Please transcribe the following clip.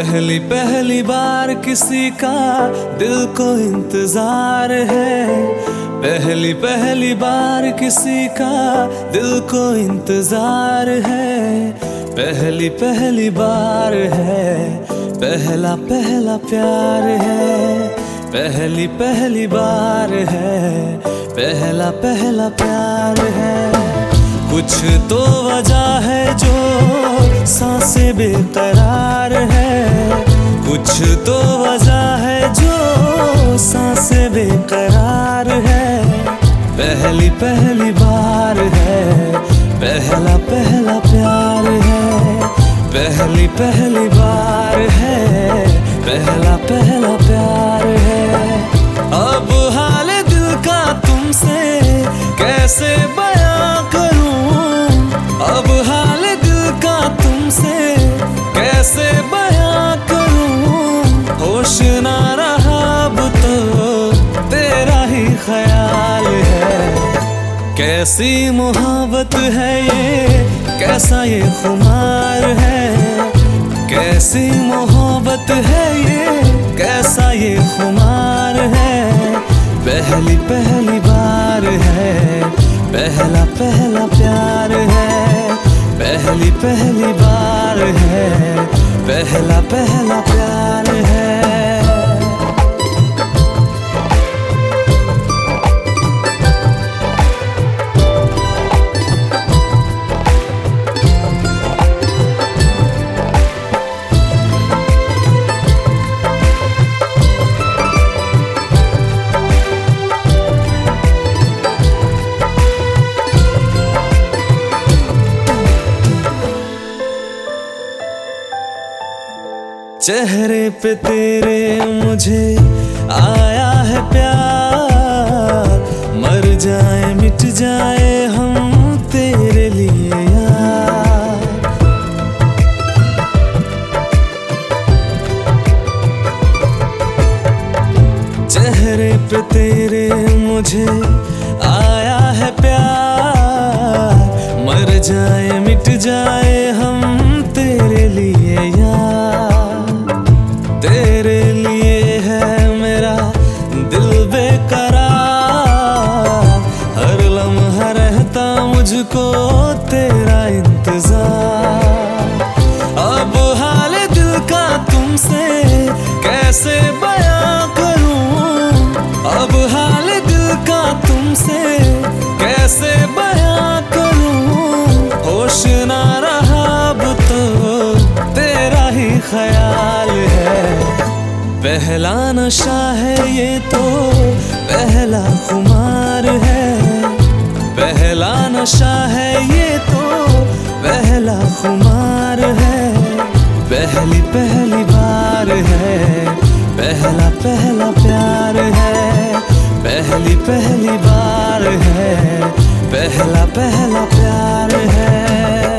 पहली पहली बार किसी का दिल को इंतजार है। पहली पहली बार किसी का दिल को इंतजार है। पहली पहली बार है, पहला पहला प्यार है। पहली पहली बार है, पहला पहला प्यार है। कुछ तो वजह है जो सांसें बेकरार है। कुछ तो वजह है जो सांसें बेकरार है। पहली पहली बार है, पहला पहला प्यार है। पहली पहली बार है, पहला पहला प्यार है। अब हाल दिल का तुमसे कैसे बयां करूं। अब हाल दिल का तुमसे कैसे बयां करूं। होश ना रहा अब तो तेरा ही ख्याल है। कैसी मोहब्बत है ये, कैसा ये खुमार है। कैसी मोहब्बत है ये, कैसा ये खुमार है। पहली पहली बार है, पहला पहला प्यार है। पहली पहली बार है, पहला पहला प्यार है। चेहरे पे तेरे मुझे आया है प्यार। मर जाए मिट जाए हम तेरे लिए यार। चेहरे पे तेरे मुझे आया है प्यार। मर जाए मिट जाए हम तेरे लिए यार। तेरे लिए है मेरा दिल बेकरार। हर लम्हा रहता मुझको तेरा इंतजार। अब हाल दिल का तुमसे कैसे बयां करूं। अब हाल दिल का तुमसे कैसे बयां करूं। होश ना रहा अब तो तेरा ही ख्याल है। पहला नशा है ये तो पहला खुमार है। पहला नशा है ये तो पहला खुमार है। पहली पहली बार है, पहला पहला प्यार है। पहली पहली बार है, पहला पहला प्यार है।